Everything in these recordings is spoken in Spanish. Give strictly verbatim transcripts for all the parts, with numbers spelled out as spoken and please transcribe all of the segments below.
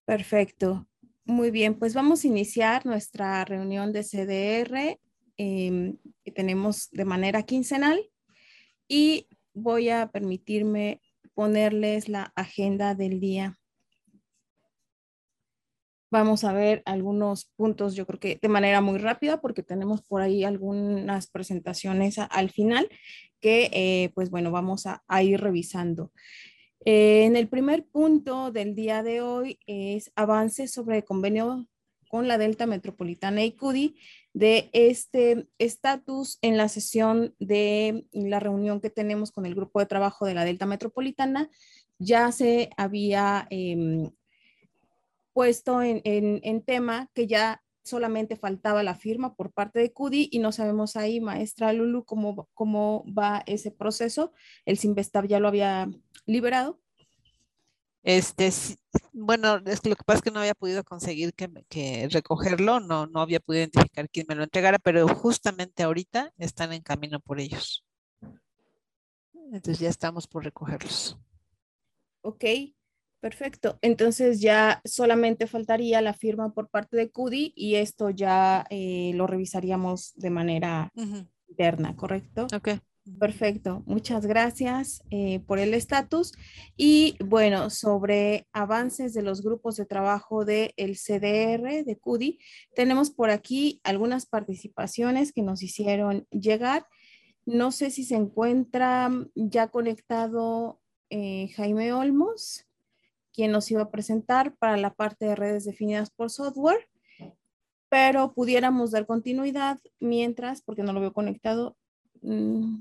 Perfecto. Muy bien, pues vamos a iniciar nuestra reunión de C D R eh, que tenemos de manera quincenal y voy a permitirme ponerles la agenda del día. Vamos a ver algunos puntos, yo creo que de manera muy rápida, porque tenemos por ahí algunas presentaciones a, al final que, eh, pues bueno, vamos a, a ir revisando. Eh, en el primer punto del día de hoy es avance sobre el convenio con la Delta Metropolitana y CUDI de este estatus en la sesión de la reunión que tenemos con el grupo de trabajo de la Delta Metropolitana. Ya se había eh, puesto en, en, en tema que ya solamente faltaba la firma por parte de CUDI y no sabemos ahí, maestra Lulu, cómo, cómo va ese proceso. El Sinvestab ya lo había liberado. Este, sí, bueno, es que lo que pasa es que no había podido conseguir que, me- que recogerlo, no, no había podido identificar quién me lo entregara, pero justamente ahorita están en camino por ellos. Entonces ya estamos por recogerlos. Ok, perfecto. Entonces ya solamente faltaría la firma por parte de CUDI y esto ya eh, lo revisaríamos de manera Ujú. interna, ¿correcto? Ok. Ujú. Perfecto, muchas gracias eh, por el estatus. Y bueno, sobre avances de los grupos de trabajo del C D R de CUDI, tenemos por aquí algunas participaciones que nos hicieron llegar. No sé si se encuentra ya conectado eh, Jaime Olmos, quien nos iba a presentar para la parte de redes definidas por software, pero pudiéramos dar continuidad mientras, porque no lo veo conectado. Mmm,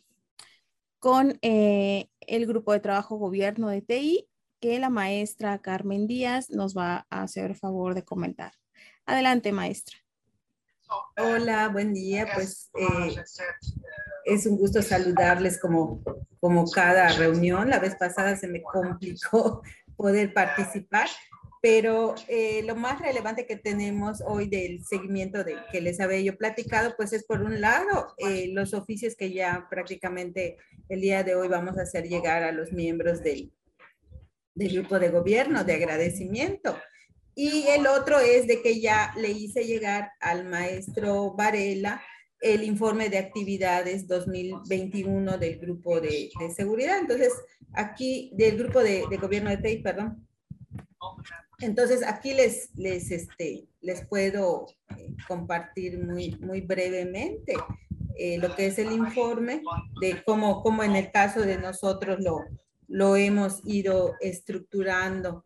con eh, el grupo de trabajo gobierno de T I, que la maestra Carmen Díaz nos va a hacer favor de comentar. Adelante, maestra. Hola, buen día. Pues eh, es un gusto saludarles como, como cada reunión. La vez pasada se me complicó poder participar, pero eh, lo más relevante que tenemos hoy del seguimiento de que les había yo platicado, pues es por un lado eh, los oficios que ya prácticamente el día de hoy vamos a hacer llegar a los miembros del, del grupo de gobierno de agradecimiento. Y el otro es de que ya le hice llegar al maestro Varela el informe de actividades dos mil veintiuno del grupo de, de seguridad. Entonces, aquí, del grupo de, de gobierno de T I, perdón. Entonces, aquí les, les, este, les puedo eh, compartir muy, muy brevemente eh, lo que es el informe de cómo, cómo en el caso de nosotros lo, lo hemos ido estructurando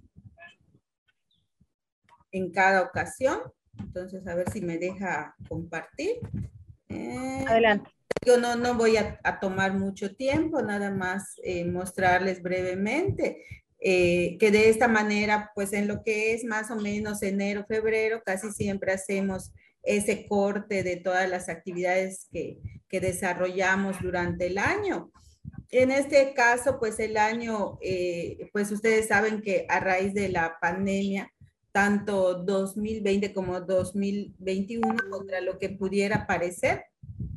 en cada ocasión. Entonces, a ver si me deja compartir. Eh, Adelante. yo no, no voy a, a tomar mucho tiempo, nada más eh, mostrarles brevemente eh, que de esta manera, pues en lo que es más o menos enero, febrero, casi siempre hacemos ese corte de todas las actividades que, que desarrollamos durante el año. En este caso, pues el año, eh, pues ustedes saben que a raíz de la pandemia, tanto dos mil veinte como dos mil veintiuno, contra lo que pudiera parecer,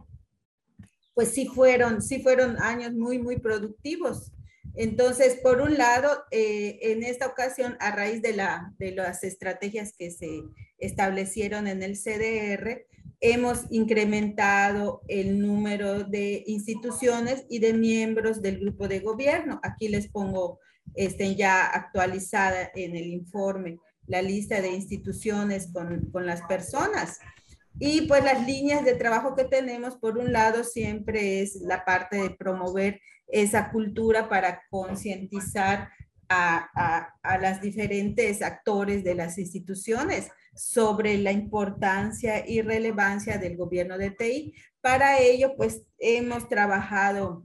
pues sí fueron, sí fueron años muy, muy productivos. Entonces, por un lado, eh, en esta ocasión, a raíz de, la, de las estrategias que se establecieron en el C D R, hemos incrementado el número de instituciones y de miembros del grupo de gobierno. Aquí les pongo este, ya actualizada en el informe la lista de instituciones con, con las personas. Y pues las líneas de trabajo que tenemos, por un lado, siempre es la parte de promover esa cultura para concientizar a, a, a las diferentes actores de las instituciones sobre la importancia y relevancia del gobierno de T I. Para ello, pues hemos trabajado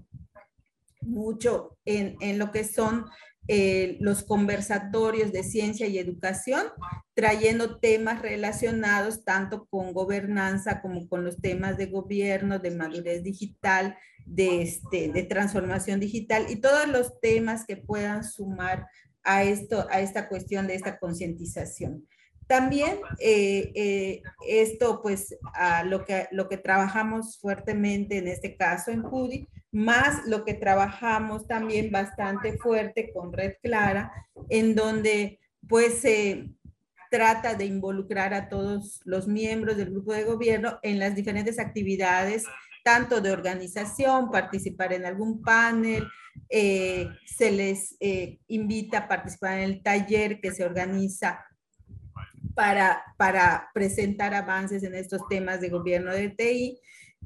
mucho en, en lo que son eh, los conversatorios de ciencia y educación, trayendo temas relacionados tanto con gobernanza como con los temas de gobierno, de madurez digital, de, este, de transformación digital y todos los temas que puedan sumar a, esto, a esta cuestión de esta concientización. También eh, eh, esto, pues, a lo, que, lo que trabajamos fuertemente en este caso en CUDI, más lo que trabajamos también bastante fuerte con Red Clara, en donde pues se eh, trata de involucrar a todos los miembros del grupo de gobierno en las diferentes actividades, tanto de organización, participar en algún panel, eh, se les eh, invita a participar en el taller que se organiza para, para presentar avances en estos temas de gobierno de T I.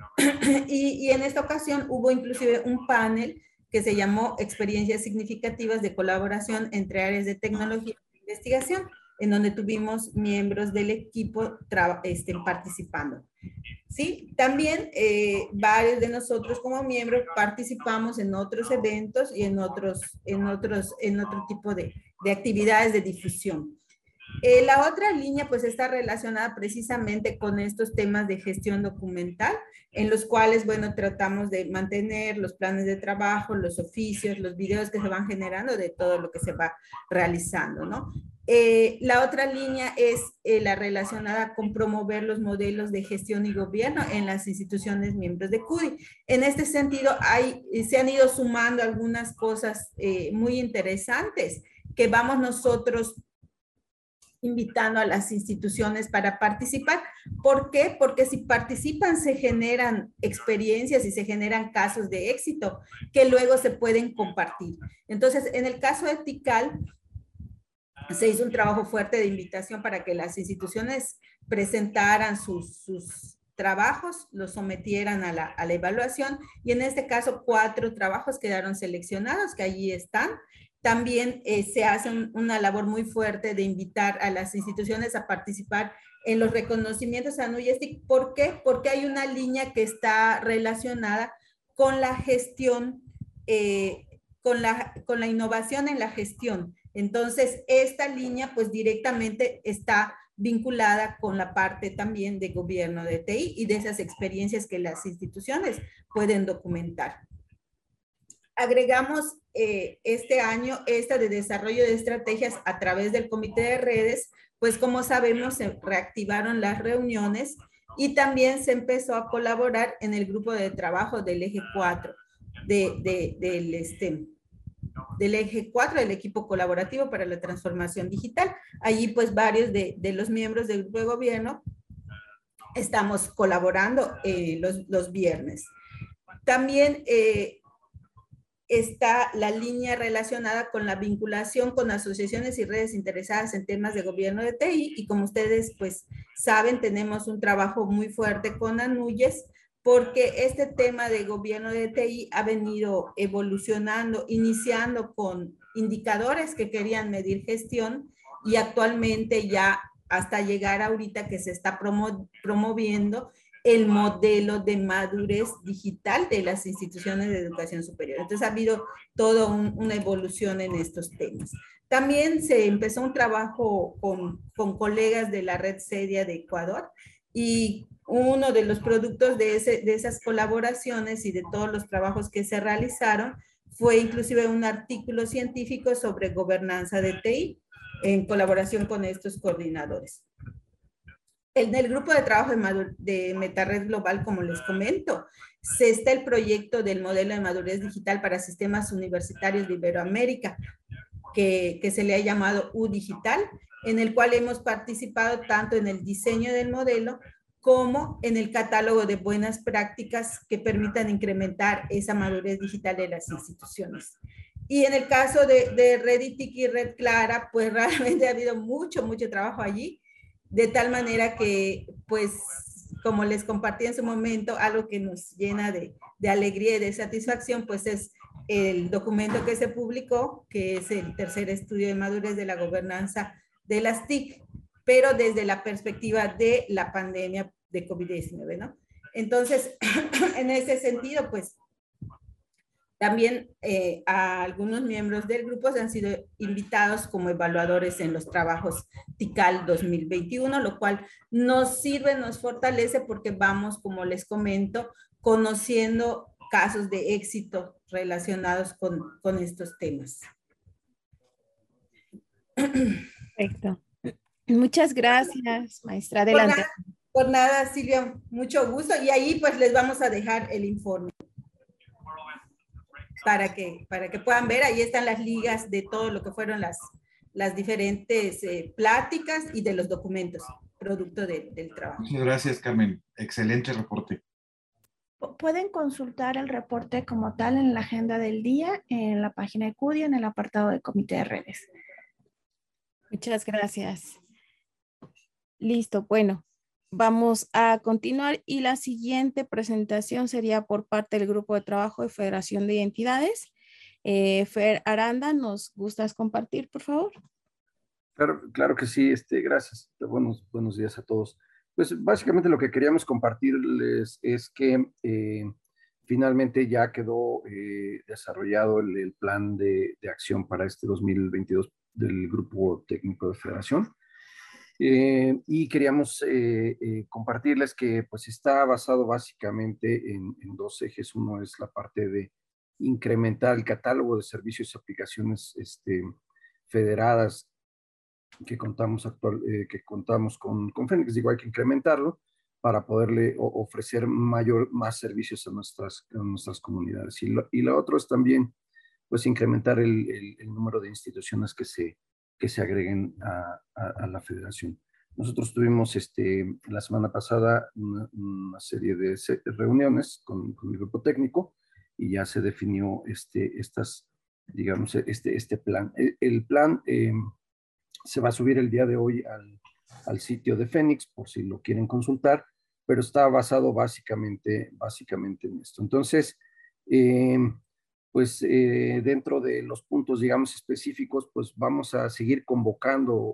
Y, y en esta ocasión hubo inclusive un panel que se llamó Experiencias Significativas de Colaboración entre Áreas de Tecnología e Investigación, en donde tuvimos miembros del equipo este, participando. ¿Sí? También eh, varios de nosotros como miembros participamos en otros eventos y en otros, en otros, en otro tipo de, de actividades de difusión. Eh, la otra línea pues está relacionada precisamente con estos temas de gestión documental, en los cuales, bueno, tratamos de mantener los planes de trabajo, los oficios, los videos que se van generando de todo lo que se va realizando, ¿no? Eh, la otra línea es eh, la relacionada con promover los modelos de gestión y gobierno en las instituciones miembros de C U D I. En este sentido, hay, se han ido sumando algunas cosas eh, muy interesantes que vamos nosotros invitando a las instituciones para participar. ¿Por qué? Porque si participan se generan experiencias y se generan casos de éxito que luego se pueden compartir. Entonces, en el caso de TICAL, se hizo un trabajo fuerte de invitación para que las instituciones presentaran sus, sus trabajos, los sometieran a la, a la evaluación, y en este caso cuatro trabajos quedaron seleccionados, que allí están. También eh, se hace un, una labor muy fuerte de invitar a las instituciones a participar en los reconocimientos a Nuyestic. ¿Por qué? Porque hay una línea que está relacionada con la gestión, eh, con, la, con la innovación en la gestión. Entonces, esta línea pues directamente está vinculada con la parte también de gobierno de T I y de esas experiencias que las instituciones pueden documentar. Agregamos eh, este año esta de desarrollo de estrategias a través del comité de redes, pues como sabemos se reactivaron las reuniones y también se empezó a colaborar en el grupo de trabajo del eje cuatro, de, de, del, este, del eje cuatro del equipo colaborativo para la transformación digital. Allí pues varios de, de los miembros del grupo de gobierno estamos colaborando eh, los, los viernes. También eh, está la línea relacionada con la vinculación con asociaciones y redes interesadas en temas de gobierno de T I, y como ustedes pues saben, tenemos un trabajo muy fuerte con ANUYES, porque este tema de gobierno de T I ha venido evolucionando, iniciando con indicadores que querían medir gestión, y actualmente ya hasta llegar ahorita que se está promo promoviendo el modelo de madurez digital de las instituciones de educación superior. Entonces ha habido toda un, una evolución en estos temas. También se empezó un trabajo con, con colegas de la red CEDIA de Ecuador, y uno de los productos de, ese, de esas colaboraciones y de todos los trabajos que se realizaron fue inclusive un artículo científico sobre gobernanza de T I en colaboración con estos coordinadores. En el grupo de trabajo de, de MetaRed Global, como les comento, se está el proyecto del modelo de madurez digital para sistemas universitarios de Iberoamérica, que, que se le ha llamado U Digital, en el cual hemos participado tanto en el diseño del modelo como en el catálogo de buenas prácticas que permitan incrementar esa madurez digital de las instituciones. Y en el caso de, de Reditic y Red Clara, pues realmente ha habido mucho, mucho trabajo allí, de tal manera que, pues, como les compartí en su momento, algo que nos llena de, de alegría y de satisfacción, pues es el documento que se publicó, que es el tercer estudio de madurez de la gobernanza de las T I C, pero desde la perspectiva de la pandemia de COVID diecinueve, ¿no? Entonces, en ese sentido, pues, también eh, a algunos miembros del grupo se han sido invitados como evaluadores en los trabajos TICAL dos mil veintiuno, lo cual nos sirve, nos fortalece, porque vamos, como les comento, conociendo casos de éxito relacionados con, con estos temas. Perfecto. Muchas gracias, maestra. Adelante. Por nada, por nada, Silvia, mucho gusto. Y ahí pues les vamos a dejar el informe para que, para que puedan ver. Ahí están las ligas de todo lo que fueron las, las diferentes eh, pláticas y de los documentos, producto de, del trabajo. Muchas gracias, Carmen. Excelente reporte. Pueden consultar el reporte como tal en la agenda del día, en la página de CUDI, en el apartado de comité de redes. Muchas gracias. Listo, bueno, vamos a continuar y la siguiente presentación sería por parte del Grupo de Trabajo de Federación de Identidades. Eh, Fer Aranda, ¿nos gustas compartir, por favor? Claro, claro que sí, este, gracias. Buenos, buenos días a todos. Pues básicamente lo que queríamos compartirles es que eh, finalmente ya quedó eh, desarrollado el, el plan de, de acción para este dos mil veintidós del Grupo Técnico de Federación. Eh, y queríamos eh, eh, compartirles que pues está basado básicamente en, en dos ejes. Uno es la parte de incrementar el catálogo de servicios y aplicaciones este, federadas que contamos, actual, eh, que contamos con, con Fénix. Digo, hay que incrementarlo para poderle o, ofrecer mayor, más servicios a nuestras, a nuestras comunidades. Y, lo, y la otra es también pues, incrementar el, el, el número de instituciones que se, que se agreguen a, a, a la federación. Nosotros tuvimos este, la semana pasada una, una serie de reuniones con, con el grupo técnico y ya se definió este, estas, digamos, este, este plan. El, el plan eh, se va a subir el día de hoy al, al sitio de Fénix, por si lo quieren consultar, pero está basado básicamente, básicamente en esto. Entonces, eh, pues eh, dentro de los puntos, digamos, específicos, pues vamos a seguir convocando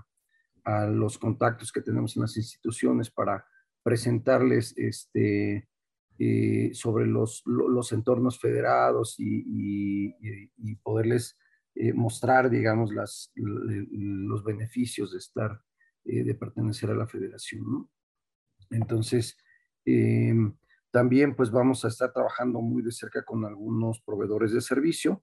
a, a los contactos que tenemos en las instituciones para presentarles este, eh, sobre los, los entornos federados y, y, y poderles eh, mostrar, digamos, las, los beneficios de estar, eh, de pertenecer a la federación, ¿no? Entonces, eh, también pues vamos a estar trabajando muy de cerca con algunos proveedores de servicio,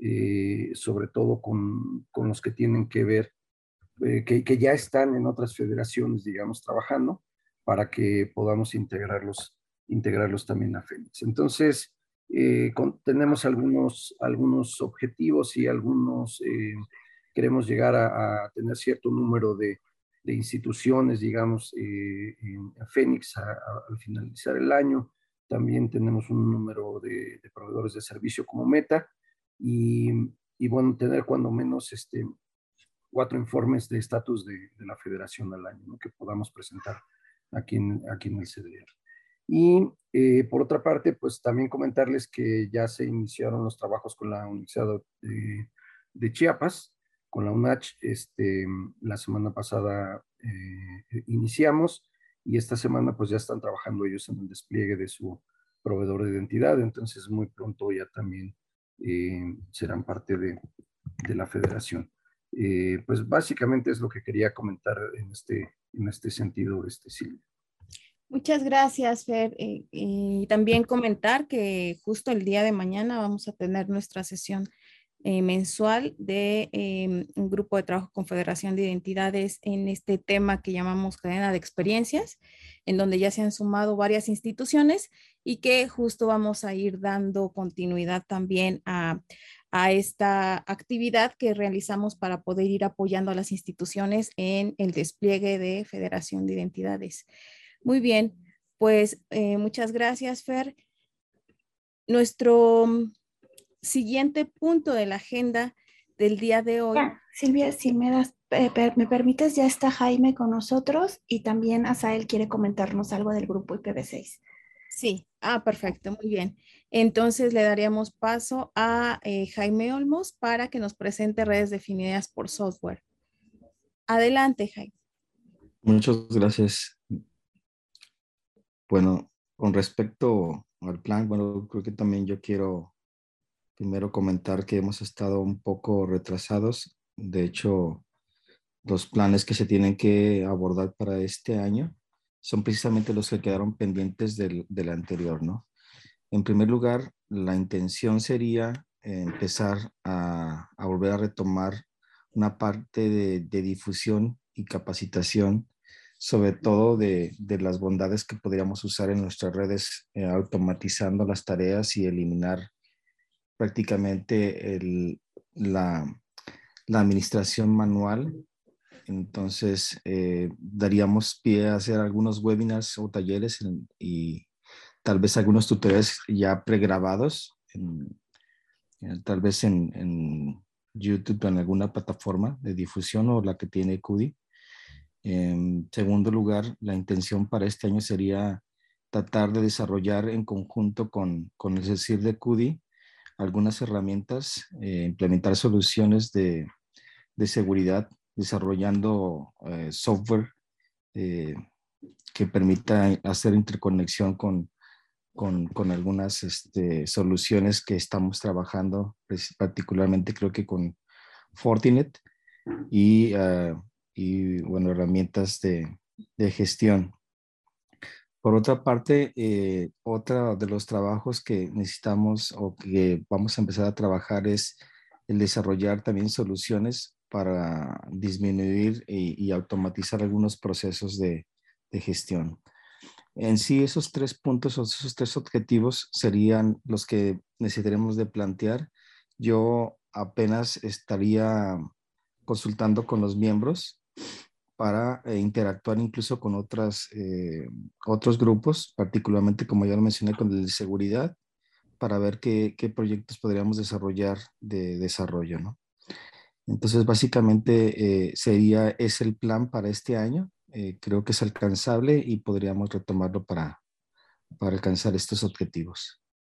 eh, sobre todo con, con los que tienen que ver, eh, que, que ya están en otras federaciones, digamos, trabajando, para que podamos integrarlos, integrarlos también a Fénix. Entonces, eh, con, tenemos algunos, algunos objetivos y algunos, eh, queremos llegar a, a tener cierto número de de instituciones, digamos, eh, en Fénix a, a, al finalizar el año. También tenemos un número de, de proveedores de servicio como meta y, y, bueno, tener cuando menos este, cuatro informes de estatus de, de la federación al año, ¿no? Que podamos presentar aquí en, aquí en el C D R. Y eh, por otra parte, pues también comentarles que ya se iniciaron los trabajos con la Universidad de, de Chiapas, con la UNACH. Este, la semana pasada eh, iniciamos y esta semana pues ya están trabajando ellos en el despliegue de su proveedor de identidad, entonces muy pronto ya también eh, serán parte de, de la federación. Eh, pues básicamente es lo que quería comentar en este, en este sentido, este, Silvia. Muchas gracias, Fer. Eh, y también comentar que justo el día de mañana vamos a tener nuestra sesión Eh, mensual de eh, un grupo de trabajo con Federación de Identidades en este tema que llamamos cadena de experiencias, en donde ya se han sumado varias instituciones y que justo vamos a ir dando continuidad también a, a esta actividad que realizamos para poder ir apoyando a las instituciones en el despliegue de Federación de Identidades. Muy bien, pues eh, muchas gracias, Fer. Nuestro siguiente punto de la agenda del día de hoy. Ya, Silvia, si me das, eh, per, me permites, ya está Jaime con nosotros y también Asael quiere comentarnos algo del grupo I P v seis. Sí, ah, perfecto, muy bien. Entonces le daríamos paso a eh, Jaime Olmos para que nos presente redes definidas por software. Adelante, Jaime. Muchas gracias. Bueno, con respecto al plan, bueno, creo que también yo quiero primero comentar que hemos estado un poco retrasados. De hecho, los planes que se tienen que abordar para este año son precisamente los que quedaron pendientes del, del anterior, ¿no? En primer lugar, la intención sería empezar a, a volver a retomar una parte de, de difusión y capacitación, sobre todo de, de las bondades que podríamos usar en nuestras redes, eh, automatizando las tareas y eliminar prácticamente el, la, la administración manual. Entonces, eh, daríamos pie a hacer algunos webinars o talleres en, y tal vez algunos tutoriales ya pregrabados, en, en, tal vez en, en YouTube o en alguna plataforma de difusión o la que tiene C U D I. En segundo lugar, la intención para este año sería tratar de desarrollar en conjunto con, con el CECIR de C U D I algunas herramientas, eh, implementar soluciones de, de seguridad, desarrollando eh, software eh, que permita hacer interconexión con, con, con algunas este, soluciones que estamos trabajando, particularmente creo que con Fortinet y, uh, y bueno, herramientas de, de gestión. Por otra parte, eh, otro de los trabajos que necesitamos o que vamos a empezar a trabajar es el desarrollar también soluciones para disminuir y, y automatizar algunos procesos de, de gestión. En sí, esos tres puntos o esos tres objetivos serían los que necesitaremos de plantear. Yo apenas estaría consultando con los miembros para eh, interactuar incluso con otras, eh, otros grupos, particularmente como ya lo mencioné con el de seguridad, para ver qué, qué proyectos podríamos desarrollar de desarrollo, ¿no? Entonces, básicamente eh, sería, es el plan para este año. Eh, creo que es alcanzable y podríamos retomarlo para, para alcanzar estos objetivos.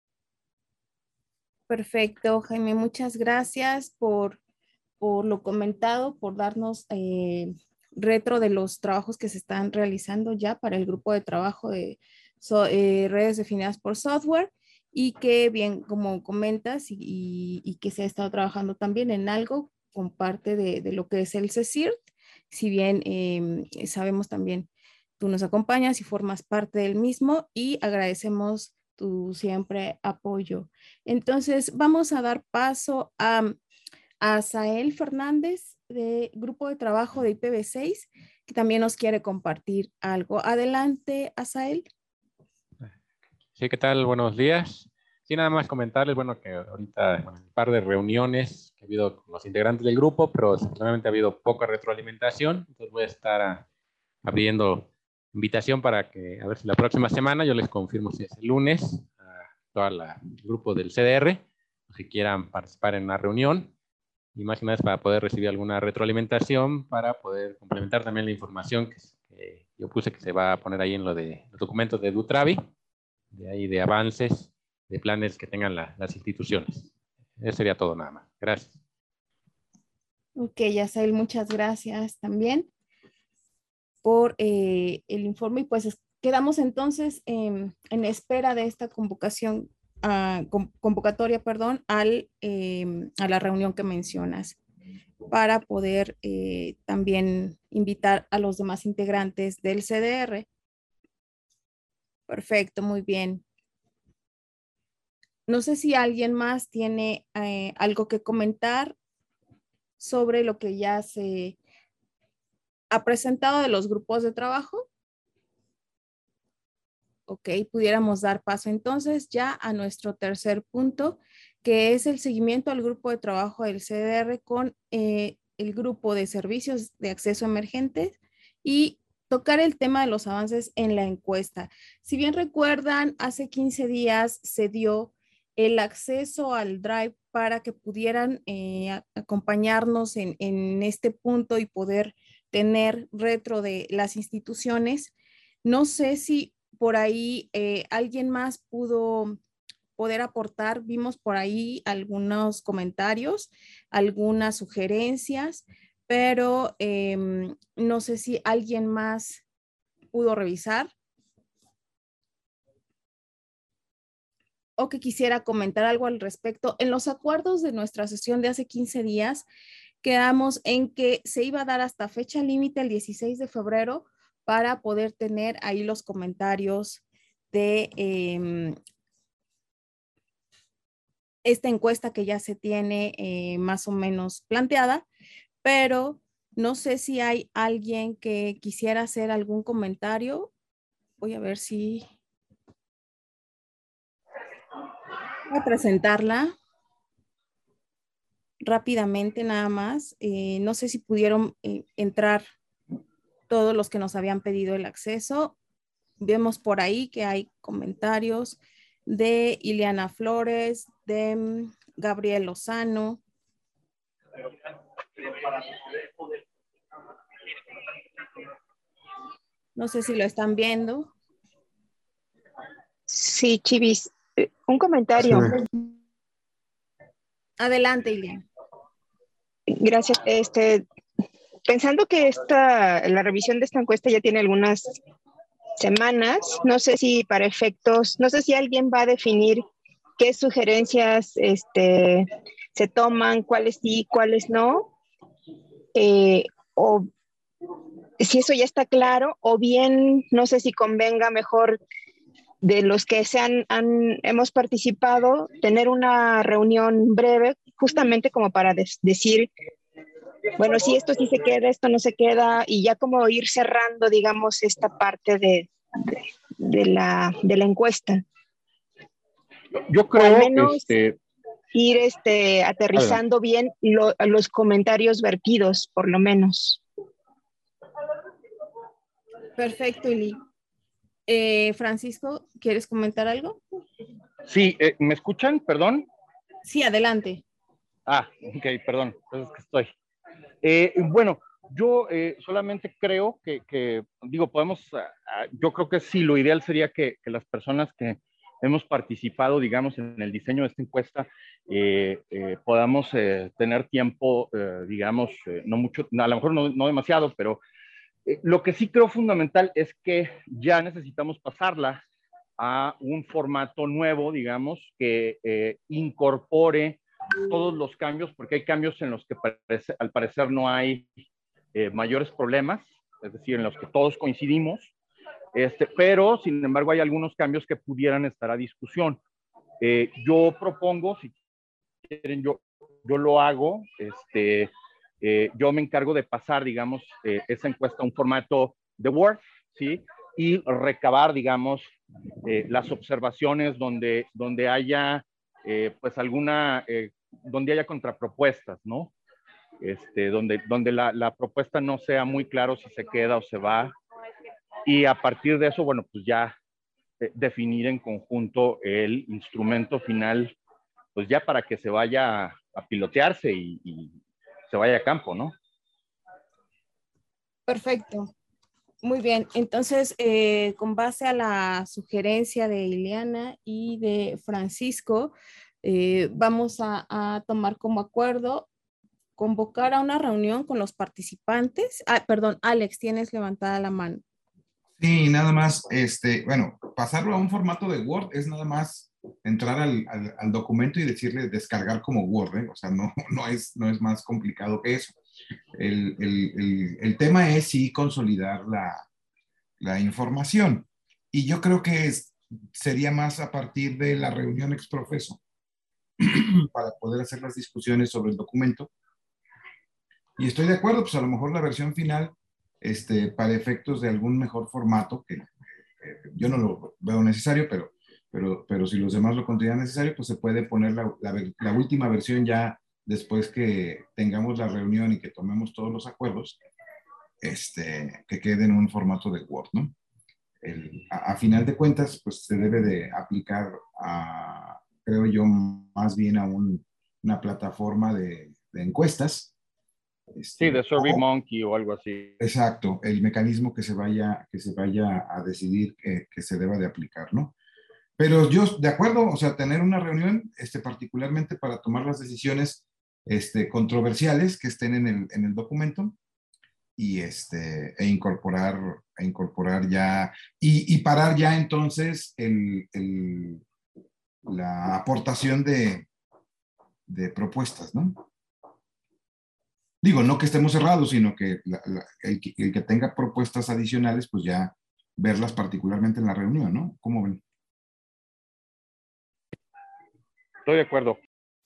Perfecto, Jaime, muchas gracias por, por lo comentado, por darnos eh, retro de los trabajos que se están realizando ya para el grupo de trabajo de so, eh, redes definidas por software y que bien, como comentas, y, y, y que se ha estado trabajando también en algo con parte de, de lo que es el CECIRT, si bien eh, sabemos también, tú nos acompañas y formas parte del mismo y agradecemos tu siempre apoyo. Entonces, vamos a dar paso a, a Sael Fernández, de Grupo de Trabajo de I P v seis, que también nos quiere compartir algo. Adelante, Asael. Sí, ¿qué tal? Buenos días. Sí, nada más comentarles, bueno, que ahorita, bueno, un par de reuniones que ha habido con los integrantes del grupo, pero desafortunadamente ha habido poca retroalimentación, entonces voy a estar a, abriendo invitación para que, a ver si la próxima semana, yo les confirmo si es el lunes, a todo el grupo del C D R, si quieran participar en una reunión, y más que nada para poder recibir alguna retroalimentación, para poder complementar también la información que, que yo puse que se va a poner ahí en lo de los documentos de Dutravi, de ahí de avances, de planes que tengan la, las instituciones. Eso sería todo nada más. Gracias. Ok, Yasael, muchas gracias también por eh, el informe y pues quedamos entonces eh, en espera de esta convocación, uh, convocatoria, perdón, al, eh, a la reunión que mencionas para poder eh, también invitar a los demás integrantes del C D R. Perfecto, muy bien. No sé si alguien más tiene eh, algo que comentar sobre lo que ya se ha presentado de los grupos de trabajo. Ok, pudiéramos dar paso entonces ya a nuestro tercer punto, que es el seguimiento al grupo de trabajo del C D R con eh, el grupo de servicios de acceso emergentes y tocar el tema de los avances en la encuesta. Si bien recuerdan, hace quince días se dio el acceso al Drive para que pudieran eh, acompañarnos en, en este punto y poder tener retro de las instituciones. No sé si por ahí eh, alguien más pudo poder aportar. Vimos por ahí algunos comentarios, algunas sugerencias, pero eh, no sé si alguien más pudo revisar o que quisiera comentar algo al respecto. En los acuerdos de nuestra sesión de hace quince días, quedamos en que se iba a dar hasta fecha límite el dieciséis de febrero para poder tener ahí los comentarios de eh, esta encuesta que ya se tiene eh, más o menos planteada, pero no sé si hay alguien que quisiera hacer algún comentario. Voy a ver si voy a presentarla. rápidamente nada más. Eh, no sé si pudieron eh, entrar todos los que nos habían pedido el acceso. Vemos por ahí que hay comentarios de Ileana Flores, de mm, Gabriel Lozano. No sé si lo están viendo. Sí, Chivis, eh, un comentario. Sí. Adelante, Ileana. Gracias. Este, pensando que esta, la revisión de esta encuesta ya tiene algunas semanas, no sé si para efectos, no sé si alguien va a definir qué sugerencias este, se toman, cuáles sí, cuáles no, eh, o si eso ya está claro, o bien no sé si convenga mejor de los que se han, han hemos participado, tener una reunión breve, justamente como para des, decir, bueno, si esto sí se queda, esto no se queda, y ya como ir cerrando, digamos, esta parte de, de, de, la, de la encuesta. Yo creo, o al menos este, ir este, aterrizando bien lo, los comentarios vertidos, por lo menos. Perfecto, Ili. Eh, Francisco, ¿quieres comentar algo? Sí, eh, ¿me escuchan? Perdón. Sí, adelante. Ah, ok, perdón, entonces que estoy. Eh, bueno, yo eh, solamente creo que, que digo, podemos, uh, uh, yo creo que sí, lo ideal sería que, que las personas que hemos participado, digamos, en el diseño de esta encuesta, eh, eh, podamos eh, tener tiempo, eh, digamos, eh, no mucho, a lo mejor no, no demasiado, pero eh, lo que sí creo fundamental es que ya necesitamos pasarla a un formato nuevo, digamos, que eh, incorpore todos los cambios, porque hay cambios en los que parece, al parecer no hay eh, mayores problemas, es decir, en los que todos coincidimos, este, pero sin embargo hay algunos cambios que pudieran estar a discusión. Eh, yo propongo, si quieren, yo, yo lo hago, este, eh, yo me encargo de pasar, digamos, eh, esa encuesta a un formato de Word, ¿sí? Y recabar, digamos, eh, las observaciones donde, donde haya, eh, pues, alguna, eh, donde haya contrapropuestas, ¿no? Este, donde, donde la, la propuesta no sea muy claro si se queda o se va. Y a partir de eso, bueno, pues ya eh, definir en conjunto el instrumento final, pues ya para que se vaya a, a pilotearse y, y se vaya a campo, ¿no? Perfecto. Muy bien. Entonces, eh, con base a la sugerencia de Ileana y de Francisco, eh, vamos a, a tomar como acuerdo convocar a una reunión con los participantes. Ah, perdón, Alex, tienes levantada la mano. Sí, nada más, este, bueno, pasarlo a un formato de Word es nada más entrar al, al, al documento y decirle descargar como Word, ¿eh? O sea, no, no, es, no es más complicado que eso. El, el, el, el tema es sí consolidar la, la información. Y yo creo que es, sería más a partir de la reunión exprofeso para poder hacer las discusiones sobre el documento. Y estoy de acuerdo, pues a lo mejor la versión final, este, para efectos de algún mejor formato, que eh, yo no lo veo necesario, pero, pero, pero si los demás lo consideran necesario, pues se puede poner la, la, la última versión ya después que tengamos la reunión y que tomemos todos los acuerdos, este, que quede en un formato de Word, ¿no? El, a, a final de cuentas, pues se debe de aplicar a, creo yo, más bien a un, una plataforma de, de encuestas. Este, sí, de SurveyMonkey o, o algo así. Exacto, el mecanismo que se vaya, que se vaya a decidir que, que se deba de aplicar, ¿no? Pero yo, de acuerdo, o sea, tener una reunión, este, particularmente para tomar las decisiones este, controversiales que estén en el, en el documento y este, e, incorporar, e incorporar ya, y, y parar ya entonces el, el, la aportación de, de propuestas, ¿no? Digo, no que estemos cerrados, sino que la, la, el, el que tenga propuestas adicionales, pues ya verlas particularmente en la reunión, ¿no? ¿Cómo ven? Estoy de acuerdo.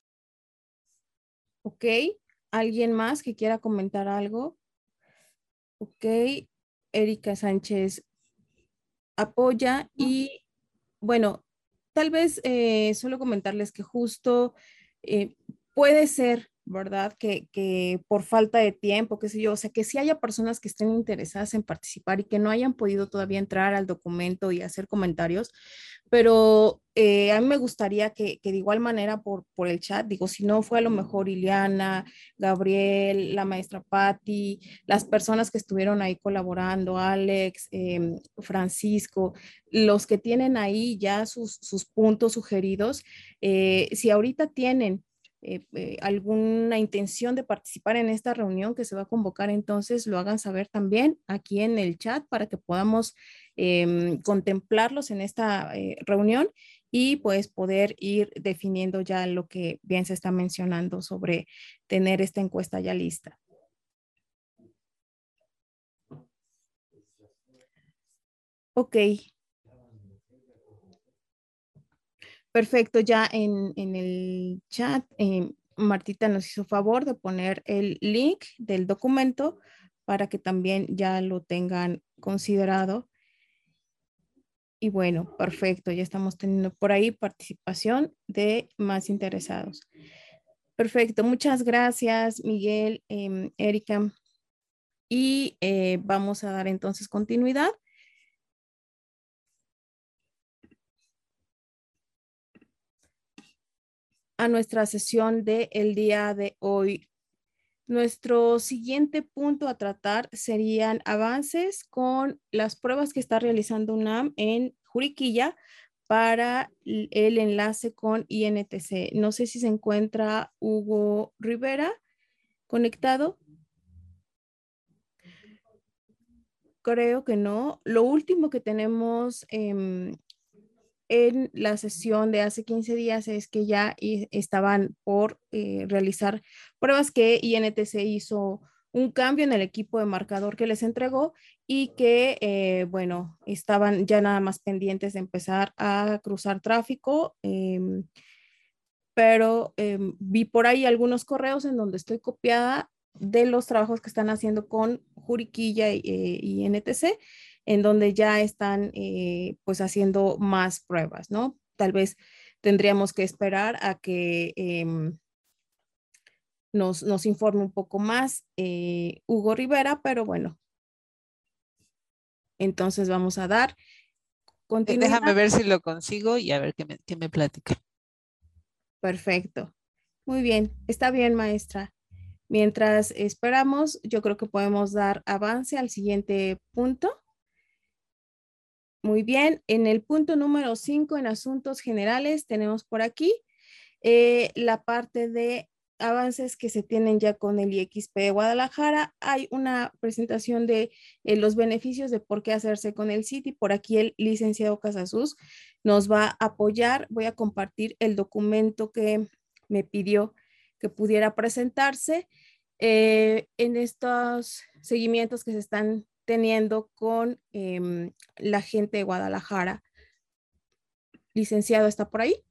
Ok. ¿Alguien más que quiera comentar algo? Ok. Erika Sánchez apoya y, bueno, tal vez eh, solo comentarles que justo eh, puede ser ¿verdad? Que, que por falta de tiempo, qué sé yo, o sea, que sí haya personas que estén interesadas en participar y que no hayan podido todavía entrar al documento y hacer comentarios, pero eh, a mí me gustaría que, que de igual manera por, por el chat, digo, si no fue a lo mejor Ileana, Gabriel, la maestra Patti, las personas que estuvieron ahí colaborando, Alex, eh, Francisco, los que tienen ahí ya sus, sus puntos sugeridos, eh, si ahorita tienen eh, eh, alguna intención de participar en esta reunión que se va a convocar, entonces lo hagan saber también aquí en el chat para que podamos eh, contemplarlos en esta eh, reunión y pues poder ir definiendo ya lo que bien se está mencionando sobre tener esta encuesta ya lista. Ok. Perfecto, ya en, en el chat, eh, Martita nos hizo favor de poner el link del documento para que también ya lo tengan considerado. Y bueno, perfecto, ya estamos teniendo por ahí participación de más interesados. Perfecto, muchas gracias, Miguel, eh, Erika. Y eh, vamos a dar entonces continuidad. A nuestra sesión del día de hoy. Nuestro siguiente punto a tratar serían avances con las pruebas que está realizando UNAM en Juriquilla para el enlace con I N T C. No sé si se encuentra Hugo Rivera conectado. Creo que no. Lo último que tenemos eh, en la sesión de hace quince días es que ya estaban por eh, realizar pruebas que I N T C hizo un cambio en el equipo de marcador que les entregó y que, eh, bueno, estaban ya nada más pendientes de empezar a cruzar tráfico, eh, pero eh, vi por ahí algunos correos en donde estoy copiada de los trabajos que están haciendo con Juriquilla y, eh, y N T C, en donde ya están eh, pues haciendo más pruebas, ¿no? Tal vez tendríamos que esperar a que eh, nos, nos informe un poco más eh, Hugo Rivera, pero bueno. Entonces vamos a dar continuidad. Déjame ver si lo consigo y a ver qué me, qué me platica. Perfecto. Muy bien, está bien, maestra. Mientras esperamos, yo creo que podemos dar avance al siguiente punto. Muy bien, en el punto número cinco, en asuntos generales, tenemos por aquí eh, la parte de avances que se tienen ya con el I X P de Guadalajara. Hay una presentación de eh, los beneficios de por qué hacerse con el sitio. Por aquí el licenciado Casasus nos va a apoyar. Voy a compartir el documento que me pidió que pudiera presentarse eh, en estos seguimientos que se están teniendo con eh, la gente de Guadalajara. Licenciado, ¿está por ahí?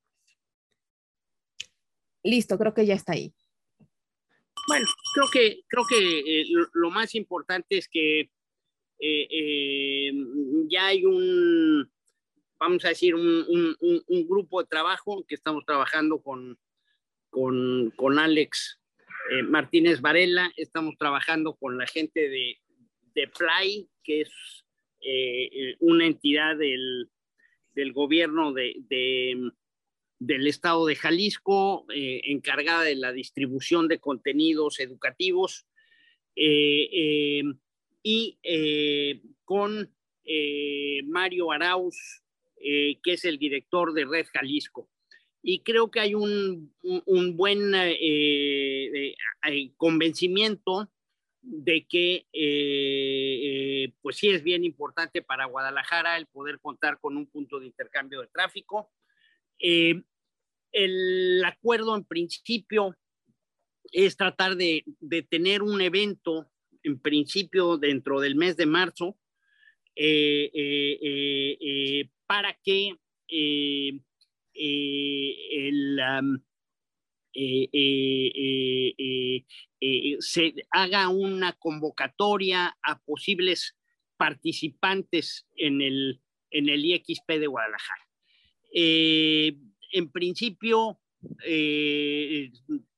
Listo, creo que ya está ahí. Bueno, creo que, creo que eh, lo, lo más importante es que eh, eh, ya hay un, vamos a decir, un, un, un, un grupo de trabajo que estamos trabajando con, con, con Alex eh, Martínez Varela, estamos trabajando con la gente de, de Fly, que es eh, una entidad del, del gobierno de, de del estado de Jalisco, eh, encargada de la distribución de contenidos educativos, eh, eh, y eh, con eh, Mario Arauz, eh, que es el director de Red Jalisco. Y creo que hay un, un, un buen eh, eh, convencimiento de que eh, eh, pues sí es bien importante para Guadalajara el poder contar con un punto de intercambio de tráfico. Eh, el acuerdo en principio es tratar de, de tener un evento en principio dentro del mes de marzo eh, eh, eh, eh, para que eh, eh, el, um, eh, eh, eh, eh, se haga una convocatoria a posibles participantes en el, en el I X P de Guadalajara. Eh, en principio, eh,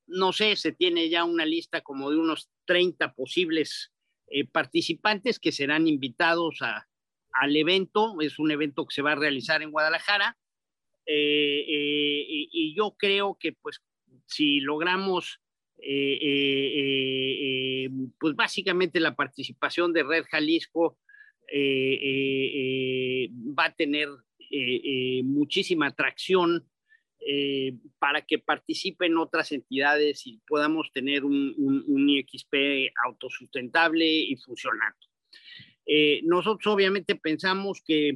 no sé, se tiene ya una lista como de unos treinta posibles eh, participantes que serán invitados a, al evento. Es un evento que se va a realizar en Guadalajara. Eh, eh, y, y yo creo que pues si logramos eh, eh, eh, pues básicamente la participación de Red Jalisco eh, eh, eh, va a tener eh, eh, muchísima atracción eh, para que participen otras entidades y podamos tener un, un, un I X P autosustentable y funcionando. Eh, nosotros obviamente pensamos que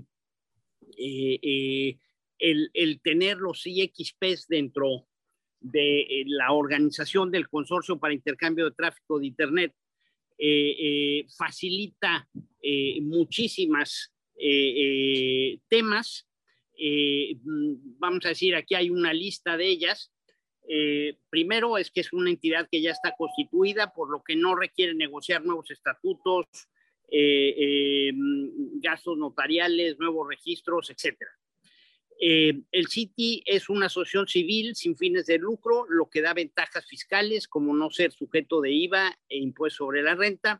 eh, eh, el, el tener los I X Ps dentro de eh, la organización del Consorcio para Intercambio de Tráfico de Internet eh, eh, facilita eh, muchísimas eh, eh, temas. Eh, vamos a decir, aquí hay una lista de ellas. Eh, primero es que es una entidad que ya está constituida, por lo que no requiere negociar nuevos estatutos, eh, eh, gastos notariales, nuevos registros, etcétera. Eh, el C I T I es una asociación civil sin fines de lucro, lo que da ventajas fiscales como no ser sujeto de I V A e impuesto sobre la renta.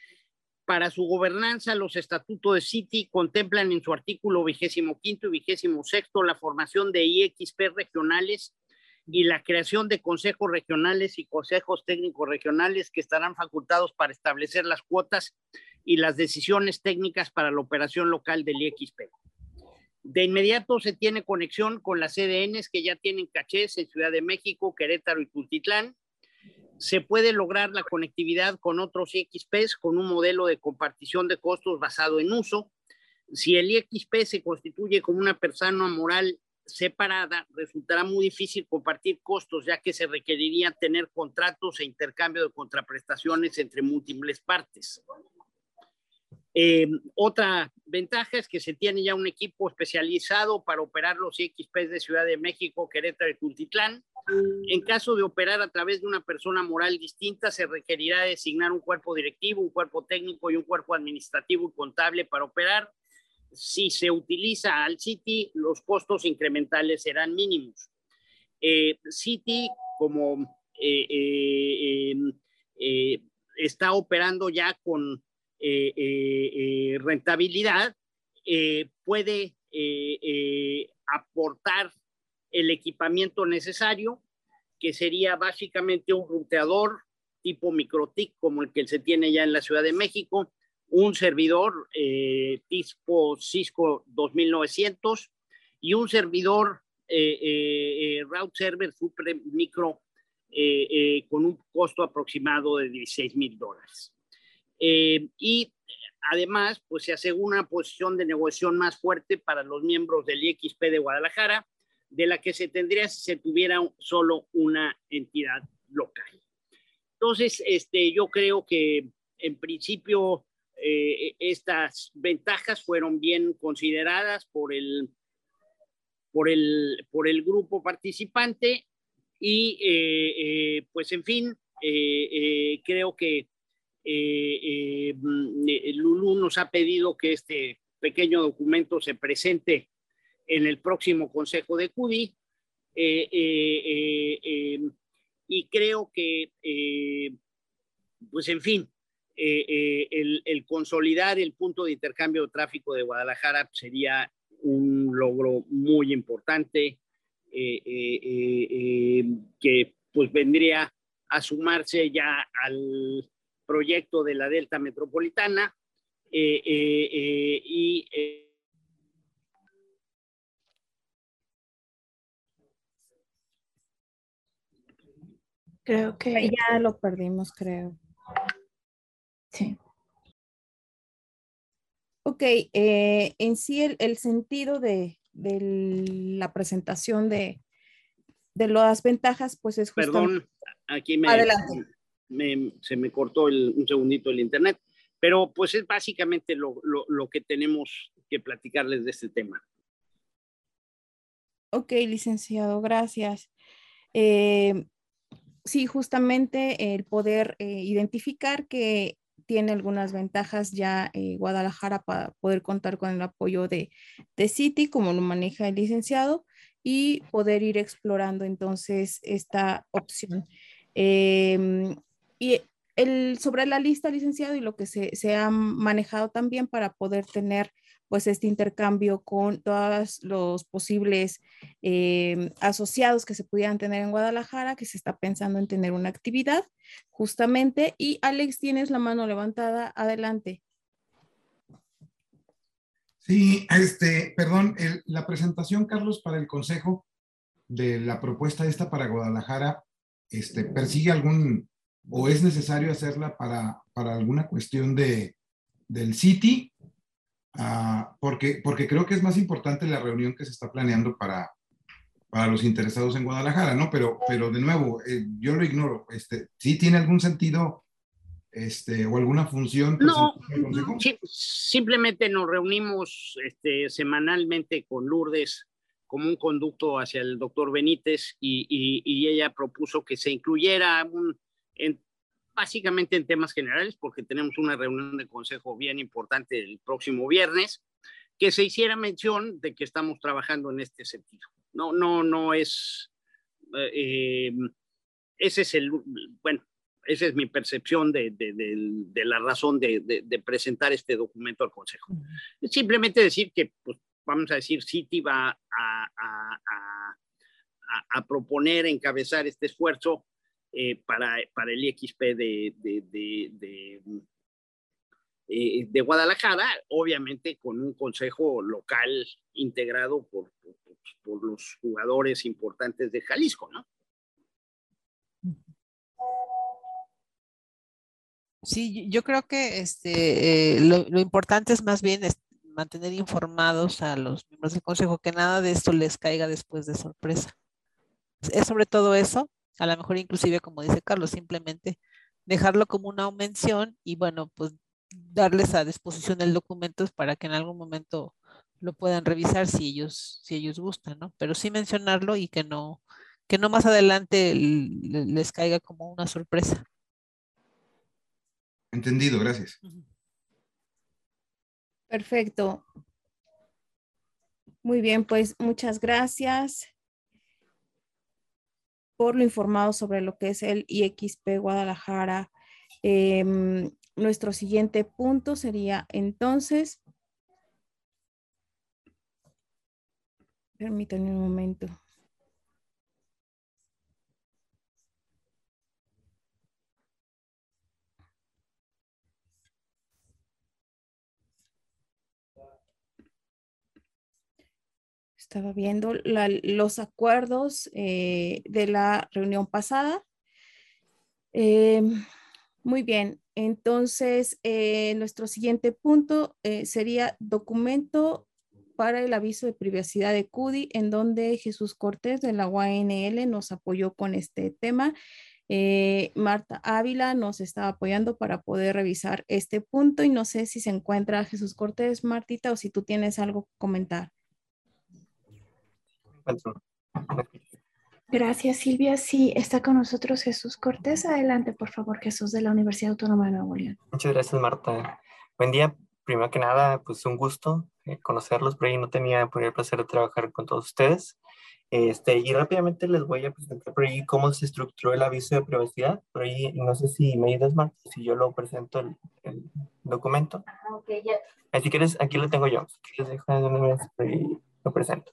Para su gobernanza, los estatutos de C I T I contemplan en su artículo vigésimo quinto y vigésimo sexto la formación de I X P regionales y la creación de consejos regionales y consejos técnicos regionales que estarán facultados para establecer las cuotas y las decisiones técnicas para la operación local del I X P. De inmediato se tiene conexión con las C D Ns que ya tienen cachés en Ciudad de México, Querétaro y Tultitlán. Se puede lograr la conectividad con otros I X Ps con un modelo de compartición de costos basado en uso. Si el I X P se constituye como una persona moral separada, resultará muy difícil compartir costos, ya que se requeriría tener contratos e intercambio de contraprestaciones entre múltiples partes. Eh, otra ventaja es que se tiene ya un equipo especializado para operar los I X Ps de Ciudad de México, Querétaro y Tultitlán. En caso de operar a través de una persona moral distinta, se requerirá designar un cuerpo directivo, un cuerpo técnico y un cuerpo administrativo y contable para operar. Si se utiliza al C I T I, los costos incrementales serán mínimos. Eh, C I T I, como eh, eh, eh, eh, está operando ya con Eh, eh, eh, rentabilidad, eh, puede eh, eh, aportar el equipamiento necesario, que sería básicamente un ruteador tipo MikroTik, como el que se tiene ya en la Ciudad de México, un servidor eh, tipo Cisco dos mil novecientos y un servidor eh, eh, route server super micro eh, eh, con un costo aproximado de dieciséis mil dólares. Eh, y además, pues se asegura una posición de negociación más fuerte para los miembros del I X P de Guadalajara, de la que se tendría si se tuviera solo una entidad local. Entonces, este, yo creo que en principio eh, estas ventajas fueron bien consideradas por el, por el, por el grupo participante y eh, eh, pues en fin, eh, eh, creo que Eh, eh, Lulú nos ha pedido que este pequeño documento se presente en el próximo Consejo de C U D I eh, eh, eh, eh, y creo que eh, pues en fin eh, eh, el, el consolidar el punto de intercambio de tráfico de Guadalajara sería un logro muy importante eh, eh, eh, eh, que pues vendría a sumarse ya al proyecto de la Delta Metropolitana eh, eh, eh, y eh, creo que ya lo perdimos, creo. Sí. Ok, eh, en sí el, el sentido de, de la presentación de, de las ventajas, pues es justamente... Perdón, aquí me... Adelante. Me, se me cortó el, un segundito el internet, pero pues es básicamente lo, lo, lo que tenemos que platicarles de este tema. Ok, licenciado, gracias. Eh, sí, justamente el poder eh, identificar que tiene algunas ventajas ya eh, Guadalajara para poder contar con el apoyo de, de C I T I, como lo maneja el licenciado, y poder ir explorando entonces esta opción. Eh, y el, sobre la lista, licenciado, y lo que se, se ha manejado también para poder tener pues este intercambio con todos los posibles eh, asociados que se pudieran tener en Guadalajara, que se está pensando en tener una actividad justamente. Y Alex, tienes la mano levantada, adelante. Sí, este, perdón, el, la presentación, Carlos, para el consejo de la propuesta esta para Guadalajara, este, persigue algún, o es necesario hacerla para, para alguna cuestión de, del Citi, uh, porque, porque creo que es más importante la reunión que se está planeando para, para los interesados en Guadalajara, ¿no? Pero, pero de nuevo, eh, yo lo ignoro. Este, ¿sí tiene algún sentido este, o alguna función? No, sí, simplemente nos reunimos este, semanalmente con Lourdes como un conducto hacia el doctor Benítez y, y, y ella propuso que se incluyera un, en, básicamente en temas generales, porque tenemos una reunión de consejo bien importante el próximo viernes, que se hiciera mención de que estamos trabajando en este sentido. No, no, no es, eh, ese es el, bueno, esa es mi percepción de, de, de, de la razón de, de, de presentar este documento al Consejo. Uh-huh. Simplemente decir que, pues, vamos a decir, Citi va a, a, a, a proponer, encabezar este esfuerzo eh, para, para el I X P de, de, de, de, eh, de Guadalajara, obviamente con un consejo local integrado por, por, por los jugadores importantes de Jalisco, ¿no? Sí, yo creo que este, eh, lo, lo importante es más bien es mantener informados a los miembros del consejo, que nada de esto les caiga después de sorpresa. Es sobre todo eso, a lo mejor inclusive, como dice Carlos, simplemente dejarlo como una mención y bueno, pues darles a disposición el documento para que en algún momento lo puedan revisar si ellos, si ellos gustan, ¿no? Pero sí mencionarlo y que no, que no más adelante les caiga como una sorpresa. Entendido, gracias. Perfecto. Muy bien, pues muchas gracias por lo informado sobre lo que es el I X P Guadalajara. Eh, nuestro siguiente punto sería entonces, permítanme un momento. Estaba viendo la, los acuerdos eh, de la reunión pasada. Eh, muy bien, entonces eh, nuestro siguiente punto eh, sería documento para el aviso de privacidad de CUDI, en donde Jesús Cortés de la U A N L nos apoyó con este tema. Eh, Marta Ávila nos está apoyando para poder revisar este punto y no sé si se encuentra Jesús Cortés, Martita, o si tú tienes algo que comentar. Gracias, Silvia. Sí, está con nosotros Jesús Cortés. Adelante, por favor, Jesús, de la Universidad Autónoma de Nuevo León. Muchas gracias, Marta. Buen día. Primero que nada, pues un gusto eh, conocerlos. Por ahí no tenía por ahí el placer de trabajar con todos ustedes. Este, y rápidamente les voy a presentar por ahí cómo se estructuró el aviso de privacidad. Por ahí, no sé si me ayudas, Marta, si yo lo presento el, el documento. Ah, ok, ya. Eh, si quieres, aquí lo tengo yo. Si quieres, déjame, lo presento.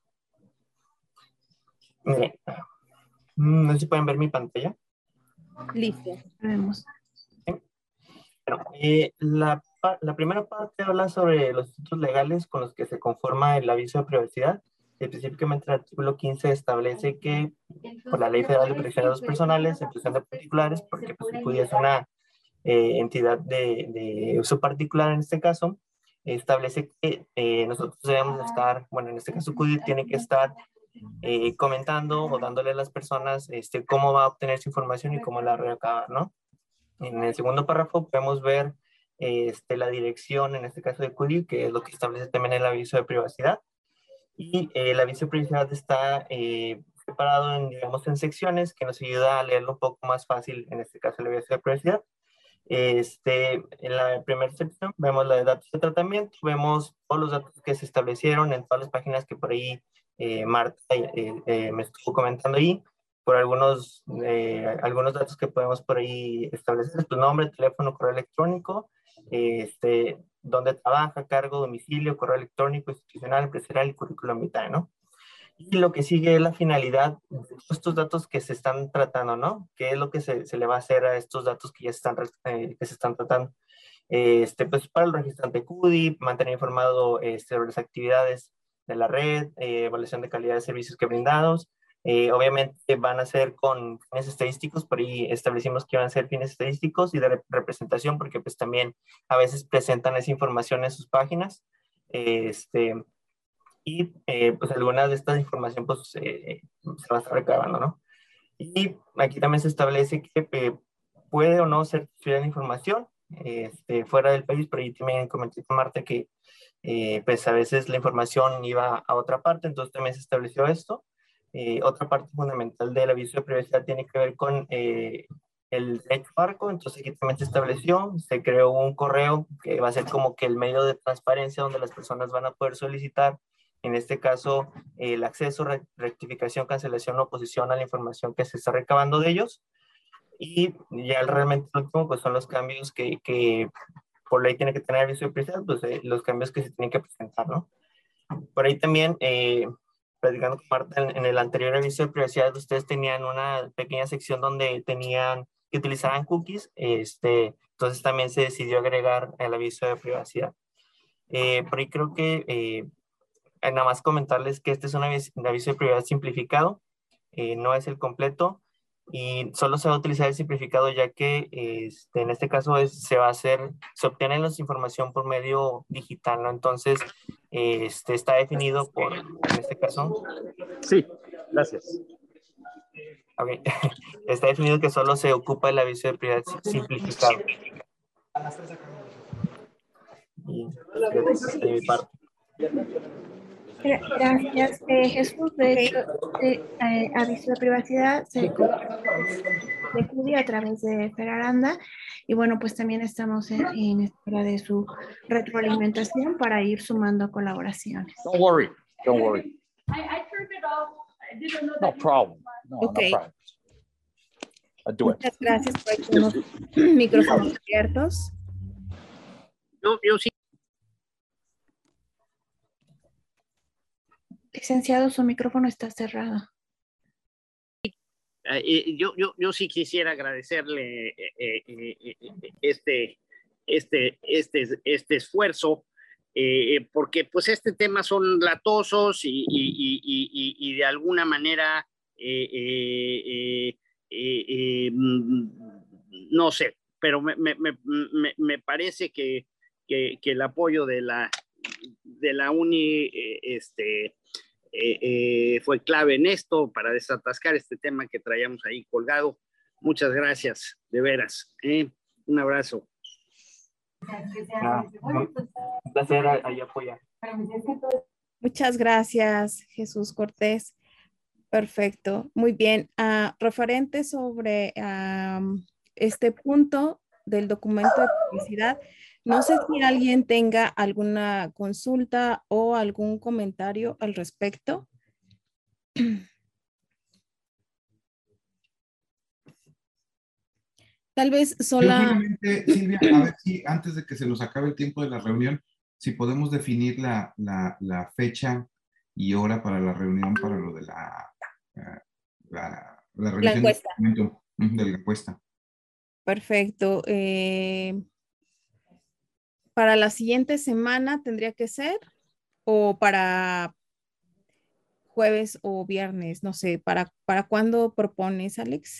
Miren, no sé si pueden ver mi pantalla. Listo, vemos. ¿Sí? Bueno, eh, la, la primera parte habla sobre los institutos legales con los que se conforma el aviso de privacidad. Específicamente el artículo quince establece que por la Ley Federal de Protección de Datos Personales, en protección de particulares, porque pues, el CUDI es una eh, entidad de, de uso particular en este caso, establece que eh, nosotros debemos estar, bueno, en este caso CUDI tiene que estar Eh, comentando o dándole a las personas este, cómo va a obtener su información y cómo la recaba, ¿no? En el segundo párrafo podemos ver este, la dirección, en este caso de CUDI, que es lo que establece también el aviso de privacidad. Y eh, el aviso de privacidad está eh, separado en, digamos, en secciones que nos ayuda a leerlo un poco más fácil, en este caso el aviso de privacidad. Este, en la primera sección vemos la de datos de tratamiento, vemos todos los datos que se establecieron en todas las páginas que por ahí Eh, Marta eh, eh, me estuvo comentando ahí, por algunos, eh, algunos datos que podemos por ahí establecer, tu nombre, teléfono, correo electrónico, este, dónde trabaja, cargo, domicilio, correo electrónico, institucional, empresarial y currículum vitae, ¿no? Y lo que sigue es la finalidad de estos datos que se están tratando, ¿no? ¿Qué es lo que se, se le va a hacer a estos datos que ya se están, eh, que se están tratando? Este, pues para el registrante C U D I, mantener informado este, sobre las actividades de la red, eh, evaluación de calidad de servicios que brindados. Eh, obviamente van a ser con fines estadísticos, por ahí establecimos que van a ser fines estadísticos y de rep representación, porque pues también a veces presentan esa información en sus páginas. Eh, este, y eh, pues algunas de estas información pues eh, se va a estar recabando, ¿no? Y aquí también se establece que eh, puede o no ser transferida la información este, fuera del país, pero ahí también comenté con Marta que eh, pues a veces la información iba a otra parte, entonces también se estableció esto. Eh, otra parte fundamental del aviso de privacidad tiene que ver con eh, el derecho marco, entonces aquí también se estableció, se creó un correo que va a ser como que el medio de transparencia donde las personas van a poder solicitar, en este caso, el acceso, re rectificación, cancelación o oposición a la información que se está recabando de ellos. Y ya realmente el último, pues son los cambios que, que por ley tiene que tener aviso de privacidad, pues eh, los cambios que se tienen que presentar, ¿no? Por ahí también, eh, platicando con Marta, en, en el anterior aviso de privacidad, ustedes tenían una pequeña sección donde tenían que utilizaban cookies, este, entonces también se decidió agregar el aviso de privacidad. Eh, por ahí creo que eh, nada más comentarles que este es un aviso, un aviso de privacidad simplificado, eh, no es el completo y solo se va a utilizar el simplificado ya que este, en este caso es, se va a hacer, se obtiene la información por medio digital, ¿no? Entonces este, está definido por, en este caso. Sí, gracias. Okay. Está definido que solo se ocupa el aviso de privacidad simplificado. Y, de mi parte. Gracias, eh, Jesús. De hecho, este eh, aviso de privacidad se de C U D I a través de Feraranda y bueno, pues también estamos en, en espera de su retroalimentación para ir sumando colaboraciones. Don't worry, don't worry. No problem. No, okay. No problem. I'll do it. Muchas gracias por tener los micrófonos abiertos. Yo, yo sí. Licenciado, su micrófono está cerrado. Eh, yo, yo, yo sí quisiera agradecerle eh, eh, eh, este, este, este, este esfuerzo, eh, porque pues este tema son latosos y, y, y, y, y de alguna manera, eh, eh, eh, eh, no sé, pero me, me, me, me parece que, que, que el apoyo de la, de la uni eh, este, Eh, eh, fue clave en esto para desatascar este tema que traíamos ahí colgado. Muchas gracias, de veras. ¿eh? Un abrazo. Ah, un placer ahí apoyar. Muchas gracias, Jesús Cortés. Perfecto, muy bien. Uh, referente sobre um, este punto del documento de publicidad, no sé si alguien tenga alguna consulta o algún comentario al respecto. Tal vez sola... Yo solamente, Silvia, a ver si antes de que se nos acabe el tiempo de la reunión, si podemos definir la, la, la fecha y hora para la reunión para lo de la, la, la, la revisión la encuesta. Del documento, de la encuesta. Perfecto. Eh... ¿Para la siguiente semana tendría que ser? ¿O para jueves o viernes? No sé, ¿para, para cuándo propones, Alex?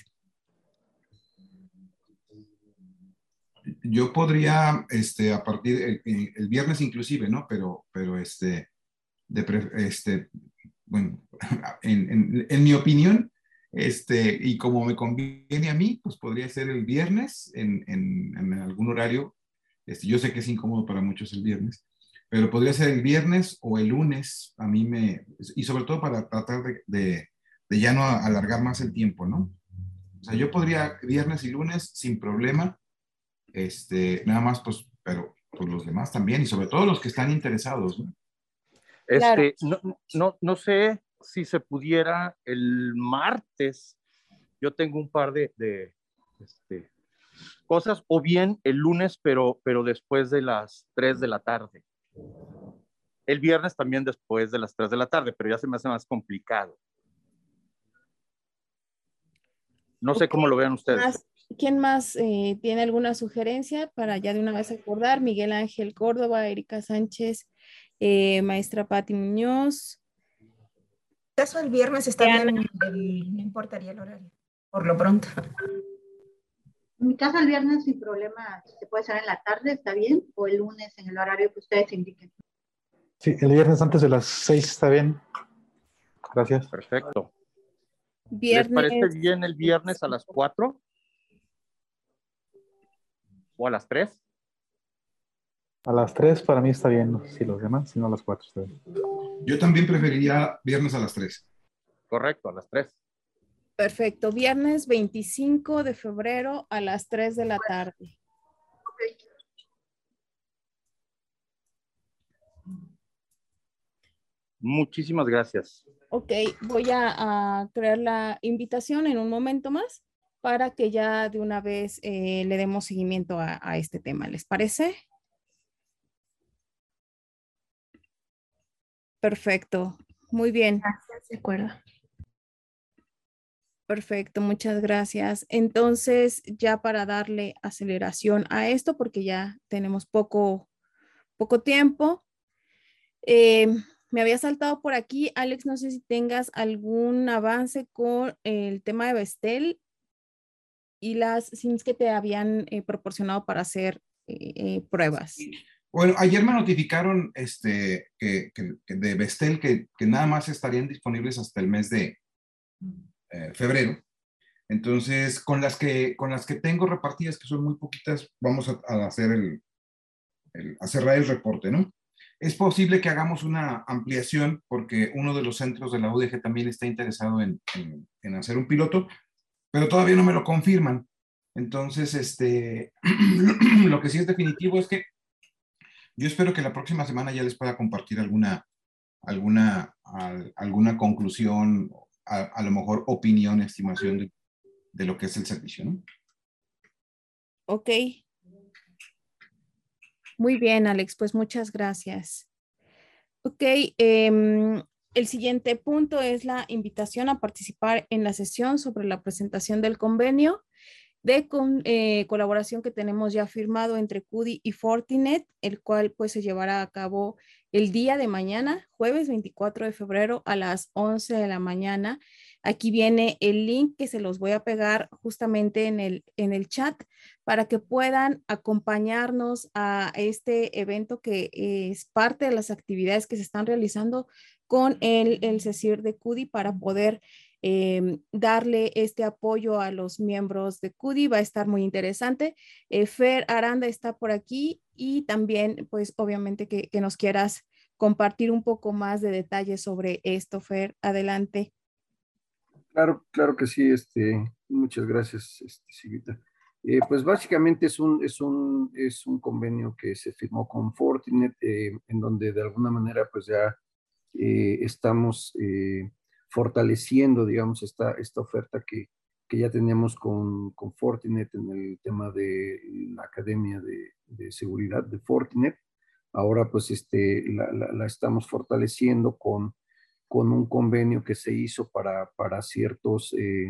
Yo podría, este, a partir, el, el viernes inclusive, ¿no? Pero, pero este, de, este, bueno, en, en, en mi opinión, este, y como me conviene a mí, pues podría ser el viernes en, en, en algún horario. Este, yo sé que es incómodo para muchos el viernes, pero podría ser el viernes o el lunes, a mí me, y sobre todo para tratar de, de, de ya no alargar más el tiempo, ¿no? O sea, yo podría viernes y lunes sin problema, este, nada más, pues, pero pues los demás también, y sobre todo los que están interesados, ¿no? Este, claro. no, no, no sé si se pudiera el martes yo tengo un par de, de este, cosas, o bien el lunes, pero, pero después de las tres de la tarde. El viernes también después de las tres de la tarde, pero ya se me hace más complicado. No sé Ok. cómo lo vean ustedes. Más- ¿Quién más eh, tiene alguna sugerencia para ya de una vez acordar? Miguel Ángel Córdoba, Erika Sánchez, eh, maestra Pati Muñoz. En caso el viernes está Diana. bien, el- no importaría el horario, por lo pronto. En mi caso, el viernes sin problema, si se puede hacer en la tarde, está bien, o el lunes en el horario que ustedes indiquen. Sí, el viernes antes de las seis está bien. Gracias. Perfecto. Viernes. ¿Les parece bien el viernes a las cuatro? ¿O a las tres? A las tres para mí está bien, no sé si los demás, si no a las cuatro está bien. Yo también preferiría viernes a las tres. Correcto, a las tres. Perfecto. Viernes veinticinco de febrero a las tres de la tarde. Muchísimas gracias. Ok, voy a, a crear la invitación en un momento más para que ya de una vez eh, le demos seguimiento a, a este tema. ¿Les parece? Perfecto. Muy bien. Gracias, de acuerdo. Perfecto, muchas gracias. Entonces, ya para darle aceleración a esto, porque ya tenemos poco, poco tiempo, eh, me había saltado por aquí, Alex, no sé si tengas algún avance con el tema de Bestel y las sims que te habían eh, proporcionado para hacer eh, eh, pruebas. Bueno, ayer me notificaron este, que, que- que de Bestel que, que nada más estarían disponibles hasta el mes de eh, febrero. Entonces, con las, que, con las que tengo repartidas, que son muy poquitas, vamos a, a hacer el, el- a cerrar el reporte, ¿no? Es posible que hagamos una ampliación porque uno de los centros de la U D G también está interesado en, en- en hacer un piloto, pero todavía no me lo confirman. Entonces, este, lo que sí es definitivo es que yo espero que la próxima semana ya les pueda compartir alguna, alguna, al- alguna conclusión, a, a lo mejor opinión, estimación de, de lo que es el servicio, ¿no? Ok. Muy bien, Alex, pues muchas gracias. Ok, em, el siguiente punto es la invitación a participar en la sesión sobre la presentación del convenio de con- eh, colaboración que tenemos ya firmado entre C U D I y Fortinet, el cual pues se llevará a cabo el día de mañana, jueves veinticuatro de febrero a las once de la mañana. Aquí viene el link que se los voy a pegar justamente en el, en el chat para que puedan acompañarnos a este evento que es parte de las actividades que se están realizando con el, el CECIR de C U D I para poder eh, darle este apoyo a los miembros de C U D I. Va a estar muy interesante. Eh, Fer Aranda está por aquí y también, pues obviamente que, que nos quieras compartir un poco más de detalles sobre esto, Fer. Adelante. Claro, claro que sí, este, muchas gracias, este, Silvita. Eh, pues básicamente es un, es, un, es un convenio que se firmó con Fortinet, eh, en donde de alguna manera pues ya eh, estamos eh, fortaleciendo, digamos, esta, esta oferta que, que ya teníamos con, con Fortinet en el tema de la Academia de, de Seguridad de Fortinet. Ahora pues este, la, la, la estamos fortaleciendo con con un convenio que se hizo para, para ciertos, eh,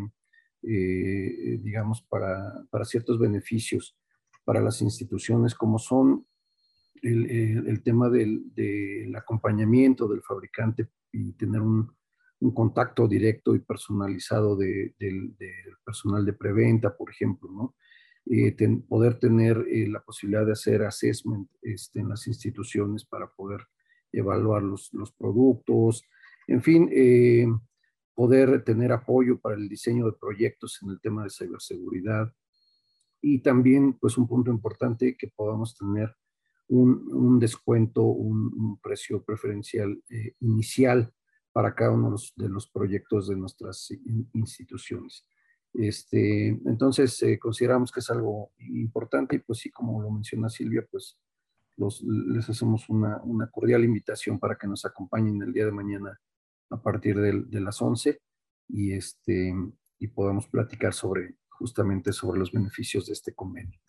eh, digamos, para, para ciertos beneficios para las instituciones, como son el, el, el tema del, del acompañamiento del fabricante y tener un, un contacto directo y personalizado de, del, del personal de preventa, por ejemplo, ¿no? Eh, ten, poder tener eh, la posibilidad de hacer assessment este, en las instituciones para poder evaluar los, los productos, en fin, eh, poder tener apoyo para el diseño de proyectos en el tema de ciberseguridad y también, pues, un punto importante que podamos tener un, un descuento, un, un, precio preferencial eh, inicial para cada uno de los, de los proyectos de nuestras in, instituciones. Este, entonces, eh, consideramos que es algo importante y pues sí, como lo menciona Silvia, pues los, les hacemos una, una cordial invitación para que nos acompañen el día de mañana a partir de, de las once y, este, y podamos platicar sobre justamente sobre los beneficios de este convenio.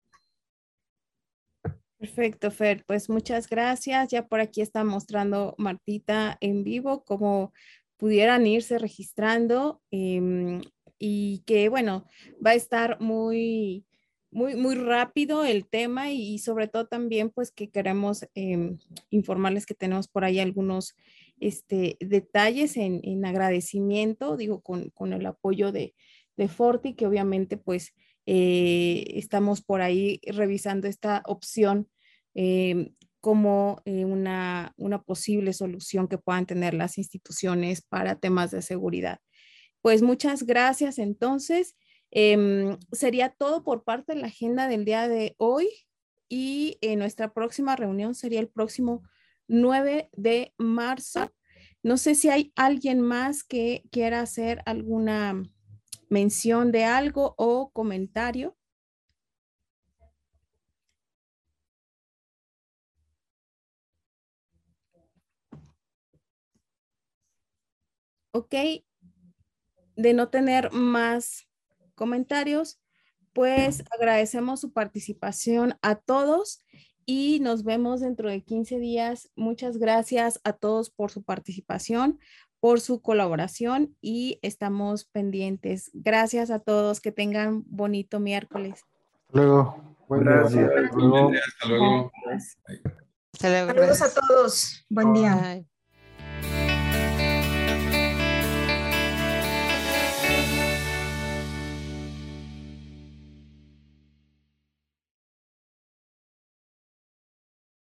Perfecto, Fer. Pues muchas gracias. Ya por aquí está mostrando Martita en vivo cómo pudieran irse registrando eh, y que, bueno, va a estar muy, muy, muy rápido el tema y, y sobre todo también, pues, que queremos eh, informarles que tenemos por ahí algunos este, detalles en, en agradecimiento, digo, con, con el apoyo de, de Forti, que obviamente, pues, eh, estamos por ahí revisando esta opción eh, como eh, una, una posible solución que puedan tener las instituciones para temas de seguridad. Pues muchas gracias entonces. Eh, sería todo por parte de la agenda del día de hoy y eh, nuestra próxima reunión sería el próximo nueve de marzo. No sé si hay alguien más que quiera hacer alguna mención de algo o comentario. Ok, de no tener más comentarios, pues agradecemos su participación a todos y nos vemos dentro de quince días. Muchas gracias a todos por su participación, por su colaboración y estamos pendientes. Gracias a todos, que tengan bonito miércoles. Luego, buen día, buen día. Gracias. Luego. Hasta luego. Gracias. Hasta luego, Saludos a gracias. todos. Buen día. Bye.